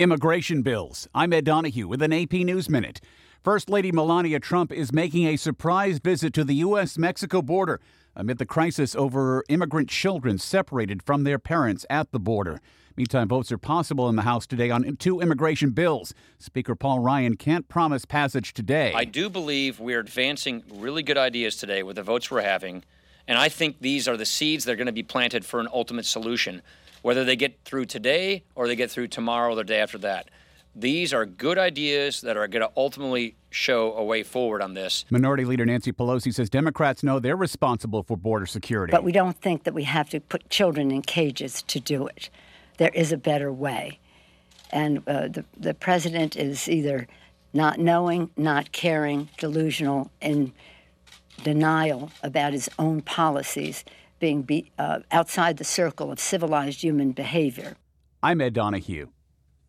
Immigration bills. I'm Ed Donahue with an AP News Minute. First Lady Melania Trump is making a surprise visit to the U.S.-Mexico border amid the crisis over immigrant children separated from their parents at the border. Meantime, votes are possible in the House today on two immigration bills. Speaker Paul Ryan can't promise passage today. I do believe we're advancing really good ideas today with the votes we're having, and I think these are the seeds that are going to be planted for an ultimate solution, whether they get through today or they get through tomorrow or the day after that. These are good ideas that are going to ultimately show a way forward on this. Minority Leader Nancy Pelosi says Democrats know they're responsible for border security. But we don't think that we have to put children in cages to do it. There is a better way. And the president is either not knowing, not caring, delusional, in denial about his own policies being outside the circle of civilized human behavior. I'm Ed Donahue.